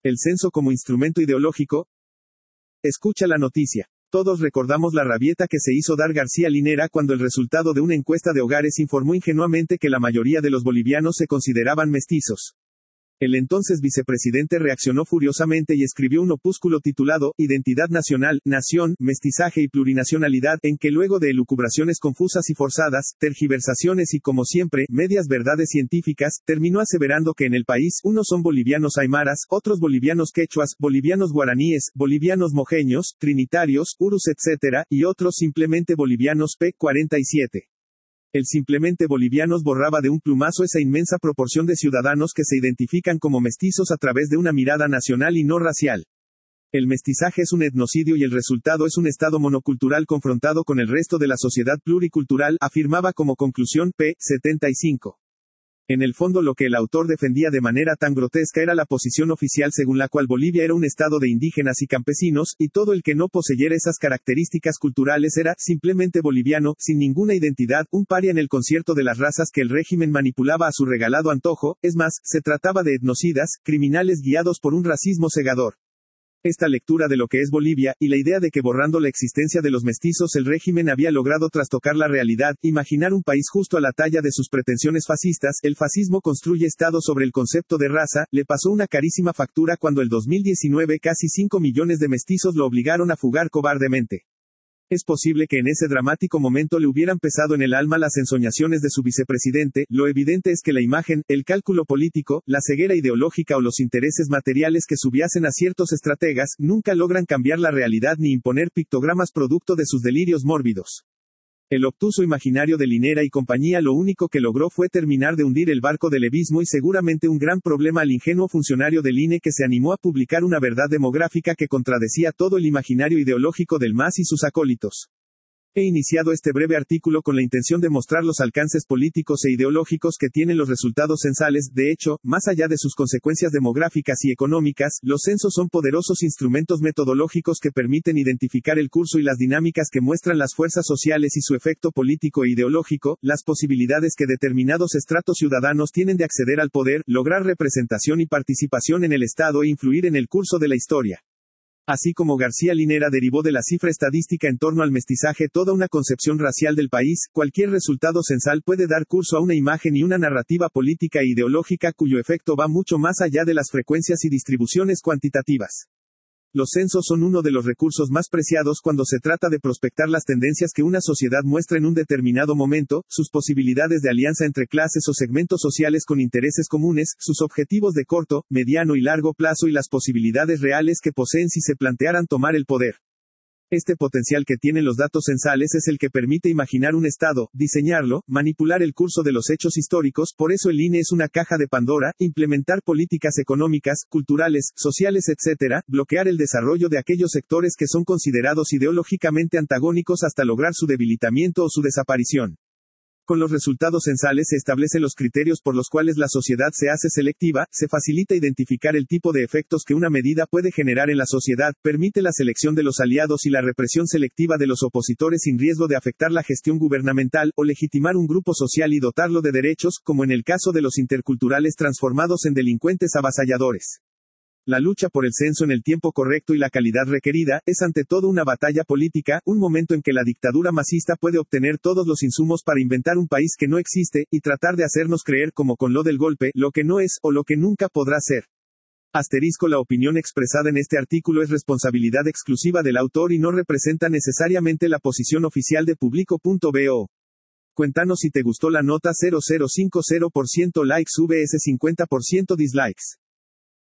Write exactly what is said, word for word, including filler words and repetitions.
El censo como instrumento ideológico. Escucha la noticia. Todos recordamos la rabieta que se hizo dar García Linera cuando el resultado de una encuesta de hogares informó ingenuamente que la mayoría de los bolivianos se consideraban mestizos. El entonces vicepresidente reaccionó furiosamente y escribió un opúsculo titulado Identidad Nacional, Nación, Mestizaje y Plurinacionalidad, en que luego de elucubraciones confusas y forzadas, tergiversaciones y, como siempre, medias verdades científicas, terminó aseverando que en el país, unos son bolivianos aymaras, otros bolivianos quechuas, bolivianos guaraníes, bolivianos mojeños, trinitarios, urus etcétera, y otros simplemente bolivianos P cuarenta y siete. El simplemente bolivianos borraba de un plumazo esa inmensa proporción de ciudadanos que se identifican como mestizos a través de una mirada nacional y no racial. El mestizaje es un etnocidio y el resultado es un estado monocultural confrontado con el resto de la sociedad pluricultural, afirmaba como conclusión P setenta y cinco. En el fondo lo que el autor defendía de manera tan grotesca era la posición oficial según la cual Bolivia era un estado de indígenas y campesinos, y todo el que no poseyera esas características culturales era, simplemente boliviano, sin ninguna identidad, un paria en el concierto de las razas que el régimen manipulaba a su regalado antojo, es más, se trataba de etnocidas, criminales guiados por un racismo cegador. Esta lectura de lo que es Bolivia, y la idea de que borrando la existencia de los mestizos el régimen había logrado trastocar la realidad, imaginar un país justo a la talla de sus pretensiones fascistas, el fascismo construye Estado sobre el concepto de raza, le pasó una carísima factura cuando el dos mil diecinueve casi cinco millones de mestizos lo obligaron a fugar cobardemente. Es posible que en ese dramático momento le hubieran pesado en el alma las ensoñaciones de su vicepresidente, lo evidente es que la imagen, el cálculo político, la ceguera ideológica o los intereses materiales que subyacen a ciertos estrategas, nunca logran cambiar la realidad ni imponer pictogramas producto de sus delirios mórbidos. El obtuso imaginario de Linera y compañía lo único que logró fue terminar de hundir el barco del levismo y seguramente un gran problema al ingenuo funcionario del I N E que se animó a publicar una verdad demográfica que contradecía todo el imaginario ideológico del M A S y sus acólitos. He iniciado este breve artículo con la intención de mostrar los alcances políticos e ideológicos que tienen los resultados censales. De hecho, más allá de sus consecuencias demográficas y económicas, los censos son poderosos instrumentos metodológicos que permiten identificar el curso y las dinámicas que muestran las fuerzas sociales y su efecto político e ideológico, las posibilidades que determinados estratos ciudadanos tienen de acceder al poder, lograr representación y participación en el Estado e influir en el curso de la historia. Así como García Linera derivó de la cifra estadística en torno al mestizaje toda una concepción racial del país, cualquier resultado censal puede dar curso a una imagen y una narrativa política e ideológica cuyo efecto va mucho más allá de las frecuencias y distribuciones cuantitativas. Los censos son uno de los recursos más preciados cuando se trata de prospectar las tendencias que una sociedad muestra en un determinado momento, sus posibilidades de alianza entre clases o segmentos sociales con intereses comunes, sus objetivos de corto, mediano y largo plazo y las posibilidades reales que poseen si se plantearan tomar el poder. Este potencial que tienen los datos censales es el que permite imaginar un Estado, diseñarlo, manipular el curso de los hechos históricos, por eso el I N E es una caja de Pandora, implementar políticas económicas, culturales, sociales etcétera, bloquear el desarrollo de aquellos sectores que son considerados ideológicamente antagónicos hasta lograr su debilitamiento o su desaparición. Con los resultados censales se establecen los criterios por los cuales la sociedad se hace selectiva, se facilita identificar el tipo de efectos que una medida puede generar en la sociedad, permite la selección de los aliados y la represión selectiva de los opositores sin riesgo de afectar la gestión gubernamental, o legitimar un grupo social y dotarlo de derechos, como en el caso de los interculturales transformados en delincuentes avasalladores. La lucha por el censo en el tiempo correcto y la calidad requerida, es ante todo una batalla política, un momento en que la dictadura masista puede obtener todos los insumos para inventar un país que no existe, y tratar de hacernos creer como con lo del golpe, lo que no es, o lo que nunca podrá ser. Asterisco La opinión expresada en este artículo es responsabilidad exclusiva del autor y no representa necesariamente la posición oficial de Publico punto bo. Cuéntanos si te gustó la nota. Cero cero cinco cero por ciento likes vs cincuenta por ciento dislikes.